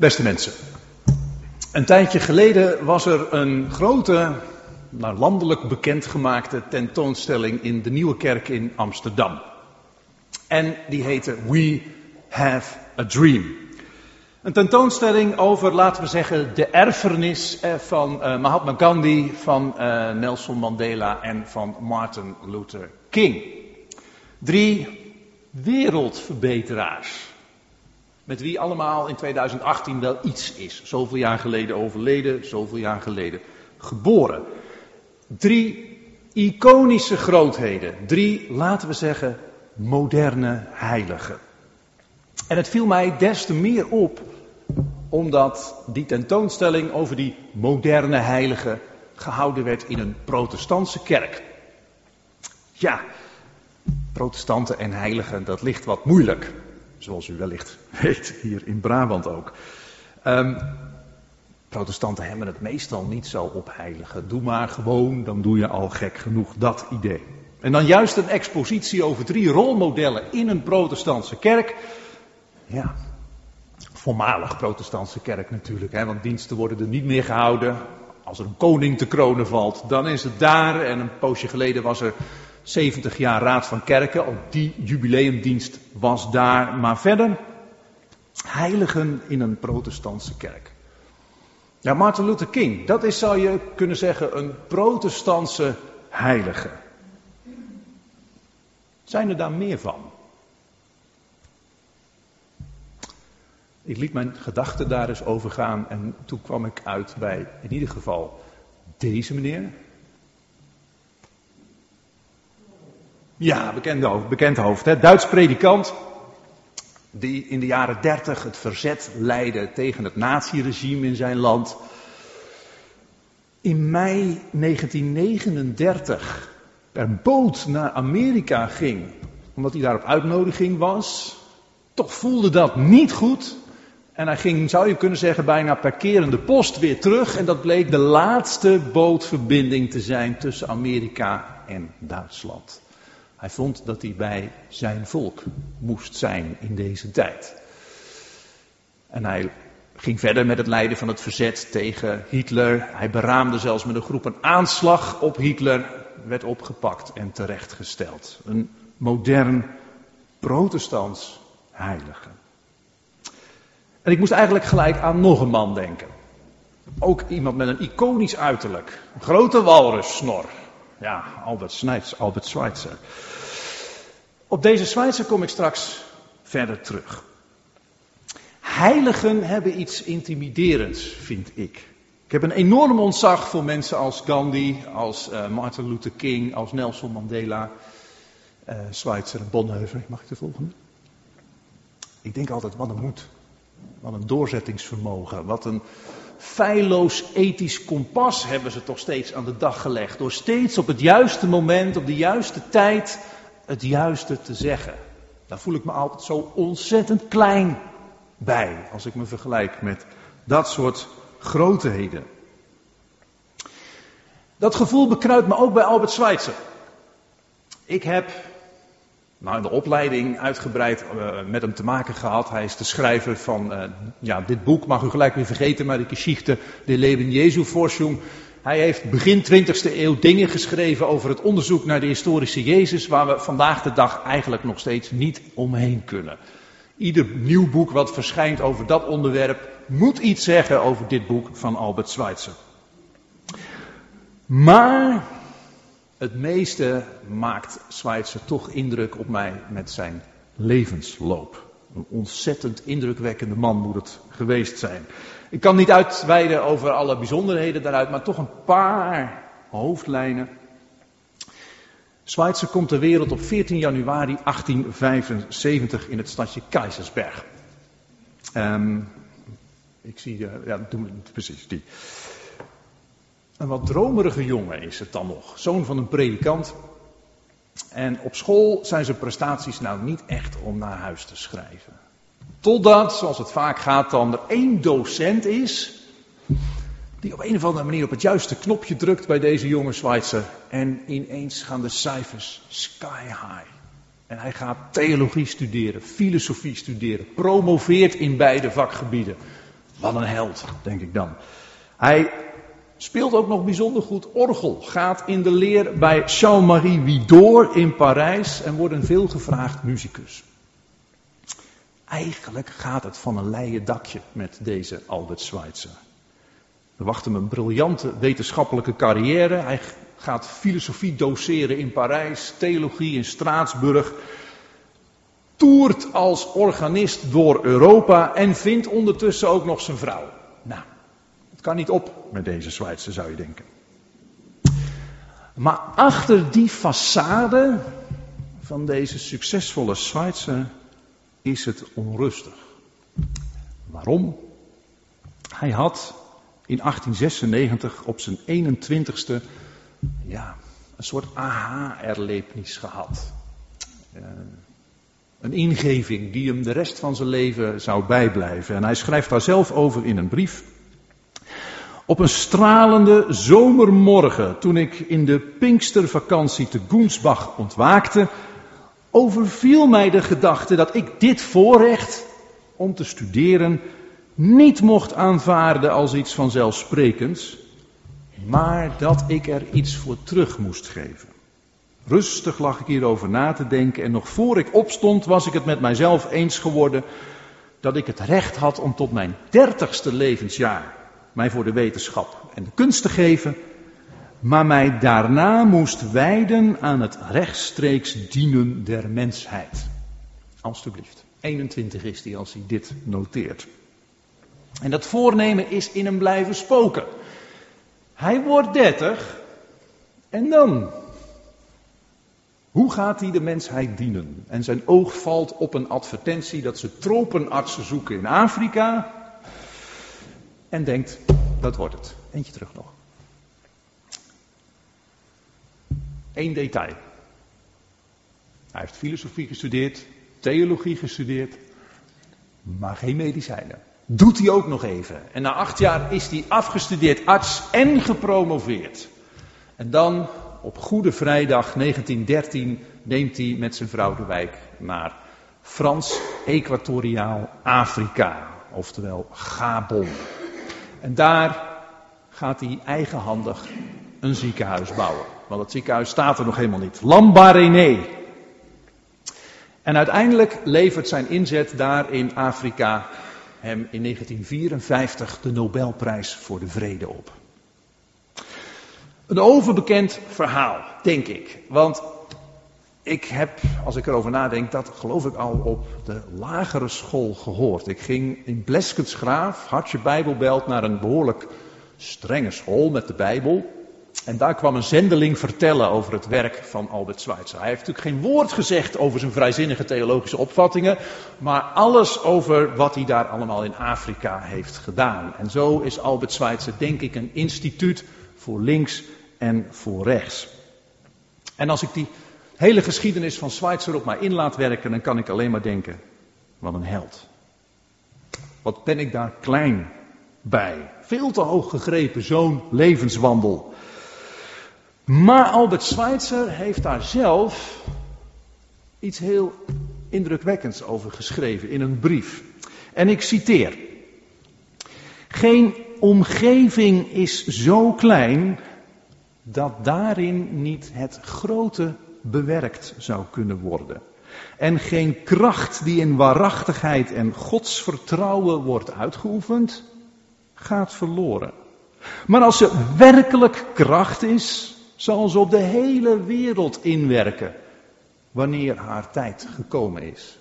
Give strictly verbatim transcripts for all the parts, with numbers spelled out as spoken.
Beste mensen, een tijdje geleden was er een grote, nou, landelijk bekendgemaakte tentoonstelling in de Nieuwe Kerk in Amsterdam. En die heette We Have a Dream. Een tentoonstelling over, laten we zeggen, de erfenis van uh, Mahatma Gandhi, van uh, Nelson Mandela en van Martin Luther King. Drie wereldverbeteraars. Met wie allemaal in tweeduizend achttien wel iets is. Zoveel jaar geleden overleden, zoveel jaar geleden geboren. Drie iconische grootheden. Drie, laten we zeggen, moderne heiligen. En het viel mij des te meer op, omdat die tentoonstelling over die moderne heiligen gehouden werd in een protestantse kerk. Ja, protestanten en heiligen, dat ligt wat moeilijk. Zoals u wellicht weet, hier in Brabant ook. Um, protestanten hebben het meestal niet zo op heiligen. Doe maar gewoon, dan doe je al gek genoeg, dat idee. En dan juist een expositie over drie rolmodellen in een protestantse kerk. Ja, voormalig protestantse kerk natuurlijk, hè, want diensten worden er niet meer gehouden. Als er een koning te kronen valt, dan is het daar. En een poosje geleden was er zeventig jaar Raad van Kerken, ook die jubileumdienst was daar. Maar verder, heiligen in een protestantse kerk. Ja, Martin Luther King, dat is, zou je kunnen zeggen, een protestantse heilige. Zijn er daar meer van? Ik liet mijn gedachten daar eens over gaan en toen kwam ik uit bij in ieder geval deze meneer. Ja, bekend hoofd, bekend hoofd hè? Duits predikant die in de jaren dertig het verzet leidde tegen het naziregime in zijn land. In mei negentien negenendertig per boot naar Amerika ging, omdat hij daar op uitnodiging was. Toch voelde dat niet goed. En hij ging, zou je kunnen zeggen, bijna per kerende post weer terug. En dat bleek de laatste bootverbinding te zijn tussen Amerika en Duitsland. Hij vond dat hij bij zijn volk moest zijn in deze tijd. En hij ging verder met het leiden van het verzet tegen Hitler. Hij beraamde zelfs met een groep een aanslag op Hitler. Werd opgepakt en terechtgesteld. Een modern protestants heilige. En ik moest eigenlijk gelijk aan nog een man denken. Ook iemand met een iconisch uiterlijk. Een grote walrussnor. Ja, Albert Schweitzer. Albert Schweitzer. Op deze Schweitzer kom ik straks verder terug. Heiligen hebben iets intimiderends, vind ik. Ik heb een enorm ontzag voor mensen als Gandhi, als uh, Martin Luther King, als Nelson Mandela, uh, Schweitzer en Bonhoeffer. Mag ik de volgende? Ik denk altijd, wat een moed. Wat een doorzettingsvermogen. Wat een feilloos ethisch kompas hebben ze toch steeds aan de dag gelegd. Door steeds op het juiste moment, op de juiste tijd, het juiste te zeggen. Daar voel ik me altijd zo ontzettend klein bij. Als ik me vergelijk met dat soort grootheden. Dat gevoel bekruipt me ook bij Albert Schweitzer. Ik heb nou, in de opleiding uitgebreid uh, met hem te maken gehad. Hij is de schrijver van uh, ja, dit boek, mag u gelijk weer vergeten, maar de Geschichte der Leben Jesu Forschung. Hij heeft begin twintigste eeuw dingen geschreven over het onderzoek naar de historische Jezus, waar we vandaag de dag eigenlijk nog steeds niet omheen kunnen. Ieder nieuw boek wat verschijnt over dat onderwerp moet iets zeggen over dit boek van Albert Schweitzer. Maar het meeste maakt Schweitzer toch indruk op mij met zijn levensloop. Een ontzettend indrukwekkende man moet het geweest zijn. Ik kan niet uitweiden over alle bijzonderheden daaruit, maar toch een paar hoofdlijnen. Schweitzer komt ter wereld op veertien januari achttien vijfenzeventig in het stadje Keizersberg. Um, ik zie, uh, ja, doen we precies die. Een wat dromerige jongen is het dan nog. Zoon van een predikant. En op school zijn zijn prestaties nou niet echt om naar huis te schrijven. Totdat, zoals het vaak gaat, dan er één docent is die op een of andere manier op het juiste knopje drukt bij deze jonge Schweitzer. En ineens gaan de cijfers sky high. En hij gaat theologie studeren, filosofie studeren, promoveert in beide vakgebieden. Wat een held, denk ik dan. Hij speelt ook nog bijzonder goed orgel. Gaat in de leer bij Charles-Marie Widor in Parijs en wordt een veelgevraagd muzikus. Eigenlijk gaat het van een leien dakje met deze Albert Schweitzer. Er wacht hem een briljante wetenschappelijke carrière. Hij gaat filosofie doseren in Parijs, theologie in Straatsburg. Toert als organist door Europa en vindt ondertussen ook nog zijn vrouw. Nou, het kan niet op met deze Schweitzer, zou je denken. Maar achter die façade van deze succesvolle Schweitzer is het onrustig. Waarom? Hij had in achttien zesennegentig op zijn eenentwintigste ja, een soort aha-erlevenis gehad. Uh, Een ingeving die hem de rest van zijn leven zou bijblijven. En hij schrijft daar zelf over in een brief. Op een stralende zomermorgen, toen ik in de Pinkstervakantie te Goensbach ontwaakte, overviel mij de gedachte dat ik dit voorrecht om te studeren niet mocht aanvaarden als iets vanzelfsprekends, maar dat ik er iets voor terug moest geven. Rustig lag ik hierover na te denken en nog voor ik opstond was ik het met mijzelf eens geworden dat ik het recht had om tot mijn dertigste levensjaar mij voor de wetenschap en de kunst te geven, maar mij daarna moest wijden aan het rechtstreeks dienen der mensheid. Alsjeblieft, eenentwintig is hij als hij dit noteert. En dat voornemen is in hem blijven spoken. Hij wordt dertig en dan? Hoe gaat hij de mensheid dienen? En zijn oog valt op een advertentie dat ze tropenartsen zoeken in Afrika. En denkt, dat wordt het. Eentje terug nog. Eén detail. Hij heeft filosofie gestudeerd, theologie gestudeerd, maar geen medicijnen. Doet hij ook nog even. En na acht jaar is hij afgestudeerd arts en gepromoveerd. En dan, op Goede Vrijdag negentien dertien, neemt hij met zijn vrouw de wijk naar Frans-Equatoriaal Afrika. Oftewel Gabon. En daar gaat hij eigenhandig een ziekenhuis bouwen. Want het ziekenhuis staat er nog helemaal niet. Lambaréné. En uiteindelijk levert zijn inzet daar in Afrika hem in negentien vierenvijftig de Nobelprijs voor de Vrede op. Een overbekend verhaal, denk ik. Want ik heb, als ik erover nadenk, dat geloof ik al op de lagere school gehoord. Ik ging in Bleskensgraaf, Hartje Bijbelbelt, naar een behoorlijk strenge school met de Bijbel. En daar kwam een zendeling vertellen over het werk van Albert Schweitzer. Hij heeft natuurlijk geen woord gezegd over zijn vrijzinnige theologische opvattingen, maar alles over wat hij daar allemaal in Afrika heeft gedaan. En zo is Albert Schweitzer, denk ik, een instituut voor links en voor rechts. En als ik die hele geschiedenis van Schweitzer op mij in laat werken, dan kan ik alleen maar denken, wat een held. Wat ben ik daar klein bij. Veel te hoog gegrepen, zo'n levenswandel. Maar Albert Schweitzer heeft daar zelf iets heel indrukwekkends over geschreven in een brief. En ik citeer. Geen omgeving is zo klein dat daarin niet het grote bewerkt zou kunnen worden. En geen kracht die in waarachtigheid en godsvertrouwen wordt uitgeoefend, gaat verloren. Maar als er werkelijk kracht is, zal ze op de hele wereld inwerken, wanneer haar tijd gekomen is.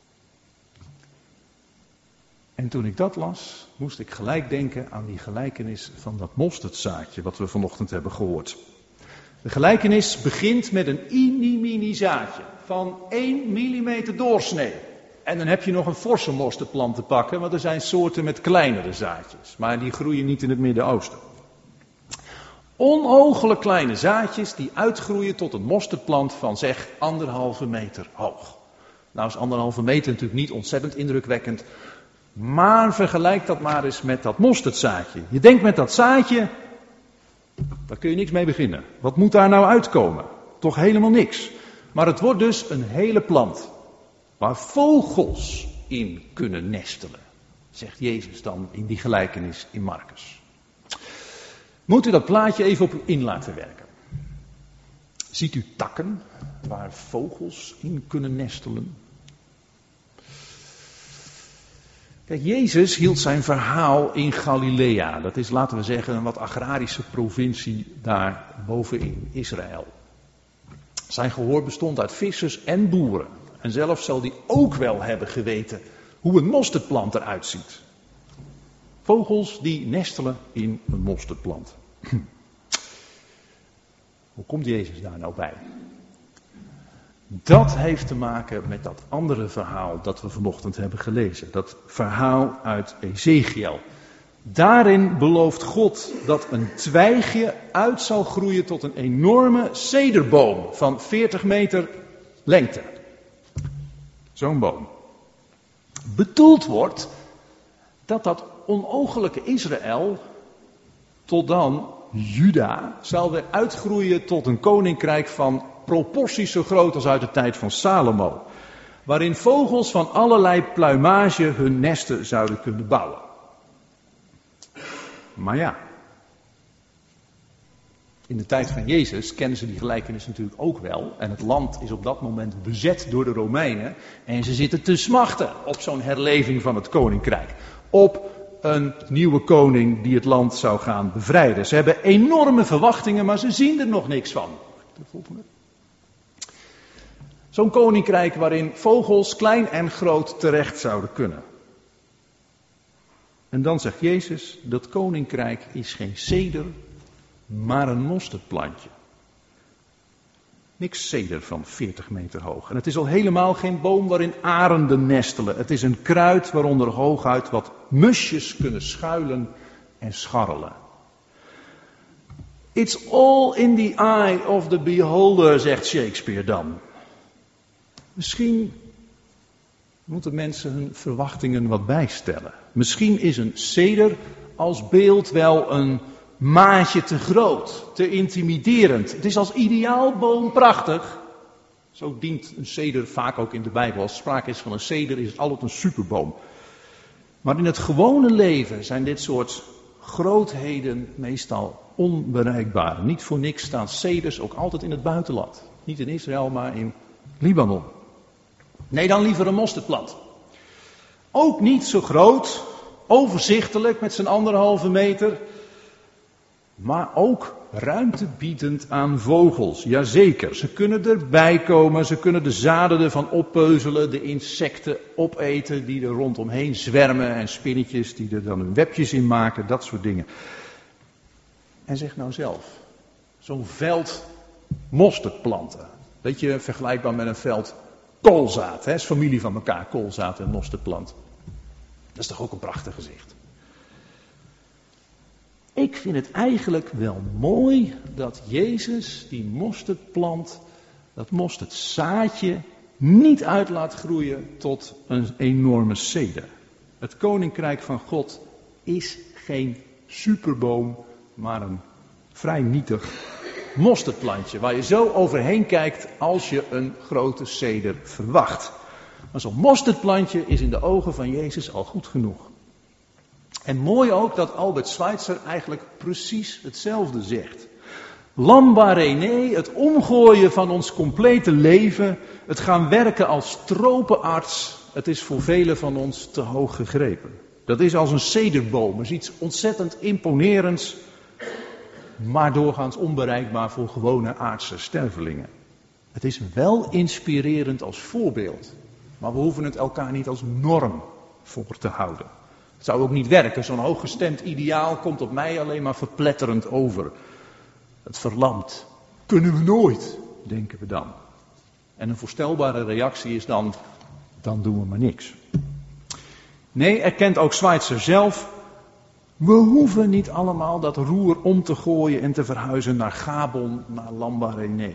En toen ik dat las, moest ik gelijk denken aan die gelijkenis van dat mosterdzaadje, wat we vanochtend hebben gehoord. De gelijkenis begint met een mini-mini zaadje van één millimeter doorsnee. En dan heb je nog een forse mosterdplant te pakken, want er zijn soorten met kleinere zaadjes. Maar die groeien niet in het Midden-Oosten. Onoogelijk kleine zaadjes die uitgroeien tot een mosterdplant van zeg anderhalve meter hoog. Nou is anderhalve meter natuurlijk niet ontzettend indrukwekkend. Maar vergelijk dat maar eens met dat mosterdzaadje. Je denkt met dat zaadje, daar kun je niks mee beginnen. Wat moet daar nou uitkomen? Toch helemaal niks. Maar het wordt dus een hele plant. Waar vogels in kunnen nestelen. zegt Jezus dan in die gelijkenis in Marcus. Moet u dat plaatje even op u in laten werken. Ziet u takken waar vogels in kunnen nestelen? Kijk, Jezus hield zijn verhaal in Galilea. Dat is, laten we zeggen, een wat agrarische provincie daar bovenin Israël. Zijn gehoor bestond uit vissers en boeren. En zelf zal hij ook wel hebben geweten hoe een mosterdplant eruit ziet. Vogels die nestelen in een mosterdplant. Hoe komt Jezus daar nou bij? Dat heeft te maken met dat andere verhaal dat we vanochtend hebben gelezen. Dat verhaal uit Ezechiel. Daarin belooft God dat een twijgje uit zal groeien tot een enorme cederboom van veertig meter lengte. Zo'n boom. Bedoeld wordt dat dat onooglijke Israël tot dan Juda zal weer uitgroeien tot een koninkrijk van proporties zo groot als uit de tijd van Salomo. Waarin vogels van allerlei pluimage hun nesten zouden kunnen bouwen. Maar ja, in de tijd van Jezus kennen ze die gelijkenis natuurlijk ook wel. En het land is op dat moment bezet door de Romeinen. En ze zitten te smachten op zo'n herleving van het koninkrijk. Op een nieuwe koning die het land zou gaan bevrijden. Ze hebben enorme verwachtingen, maar ze zien er nog niks van. De volgende. Zo'n koninkrijk waarin vogels klein en groot terecht zouden kunnen. En dan zegt Jezus, dat koninkrijk is geen ceder, maar een mosterdplantje. Niks ceder van veertig meter hoog. En het is al helemaal geen boom waarin arenden nestelen. Het is een kruid waaronder hooguit wat musjes kunnen schuilen en scharrelen. It's all in the eye of the beholder, zegt Shakespeare dan. Misschien moeten mensen hun verwachtingen wat bijstellen. Misschien is een ceder als beeld wel een maatje te groot, te intimiderend. Het is als ideaalboom prachtig. Zo dient een ceder vaak ook in de Bijbel. Als sprake is van een ceder is het altijd een superboom. Maar in het gewone leven zijn dit soort grootheden meestal onbereikbaar. Niet voor niks staan ceders ook altijd in het buitenland. Niet in Israël, maar in Libanon. Nee, dan liever een mosterdplant. Ook niet zo groot, overzichtelijk met zijn anderhalve meter. Maar ook ruimte biedend aan vogels. Jazeker, ze kunnen erbij komen, ze kunnen de zaden ervan oppeuzelen, de insecten opeten die er rondomheen zwermen en spinnetjes die er dan hun webjes in maken, dat soort dingen. En zeg nou zelf, zo'n veld mosterdplanten, beetje vergelijkbaar met een veld koolzaad, hè, is familie van elkaar, koolzaad en mosterdplant. Dat is toch ook een prachtig gezicht. Ik vind het eigenlijk wel mooi dat Jezus die mosterdplant, dat mosterdzaadje, niet uit laat groeien tot een enorme ceder. Het koninkrijk van God is geen superboom, maar een vrij nietig mosterdplantje, waar je zo overheen kijkt als je een grote ceder verwacht. Maar zo'n mosterdplantje is in de ogen van Jezus al goed genoeg. En mooi ook dat Albert Schweitzer eigenlijk precies hetzelfde zegt. Lambarene, het omgooien van ons complete leven, het gaan werken als tropenarts, het is voor velen van ons te hoog gegrepen. Dat is als een cederboom, is iets ontzettend imponerends, maar doorgaans onbereikbaar voor gewone aardse stervelingen. Het is wel inspirerend als voorbeeld, maar we hoeven het elkaar niet als norm voor te houden. Het zou ook niet werken, zo'n hooggestemd ideaal komt op mij alleen maar verpletterend over. Het verlamt. Kunnen we nooit, denken we dan. En een voorstelbare reactie is dan, dan doen we maar niks. Nee, erkent ook Schweitzer zelf, we hoeven niet allemaal dat roer om te gooien en te verhuizen naar Gabon, naar Lambarene.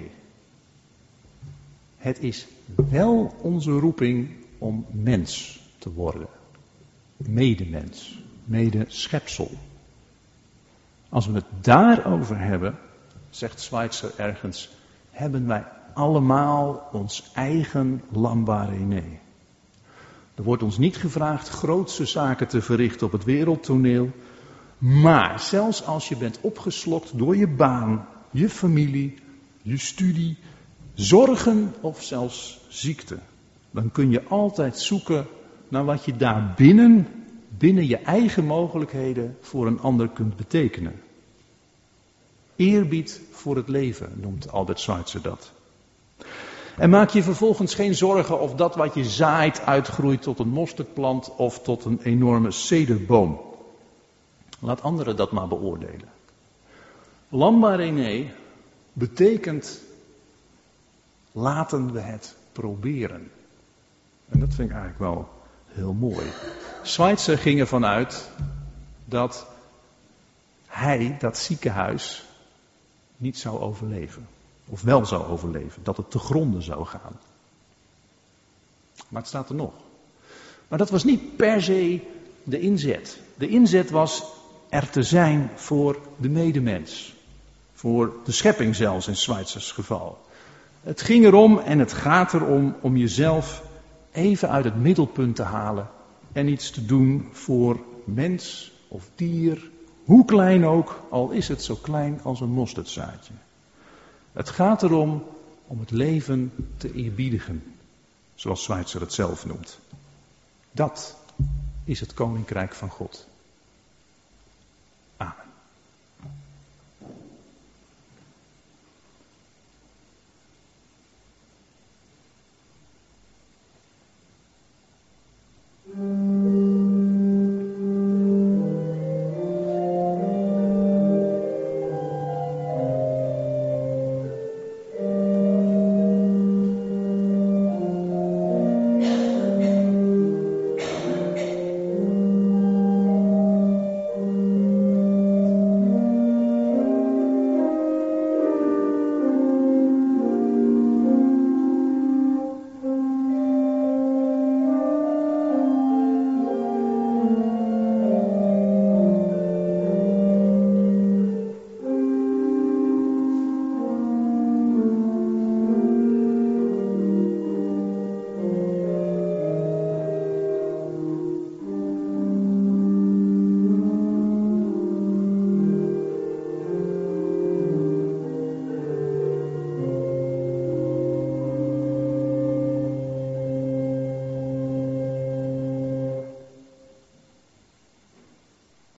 Het is wel onze roeping om mens te worden. Medemens, medeschepsel. Als we het daarover hebben, zegt Schweitzer ergens, hebben wij allemaal ons eigen Lambarene. Er wordt ons niet gevraagd grootse zaken te verrichten op het wereldtoneel. Maar zelfs als je bent opgeslokt door je baan, je familie, je studie, zorgen of zelfs ziekte, dan kun je altijd zoeken naar wat je daar binnen, binnen je eigen mogelijkheden voor een ander kunt betekenen. Eerbied voor het leven noemt Albert Schweitzer dat. En maak je vervolgens geen zorgen of dat wat je zaait uitgroeit tot een mosterdplant of tot een enorme cederboom. Laat anderen dat maar beoordelen. Lamba René betekent laten we het proberen. En dat vind ik eigenlijk wel heel mooi. Schweitzer ging ervan uit dat hij dat ziekenhuis niet zou overleven. Of wel zou overleven. Dat het te gronden zou gaan. Maar het staat er nog. Maar dat was niet per se de inzet. De inzet was er te zijn voor de medemens. Voor de schepping zelfs in Schweitzers geval. Het ging erom en het gaat erom om jezelf even uit het middelpunt te halen. En iets te doen voor mens of dier. Hoe klein ook, al is het zo klein als een mosterdzaadje. Het gaat erom om het leven te eerbiedigen. Zoals Schweitzer het zelf noemt. Dat is het koninkrijk van God.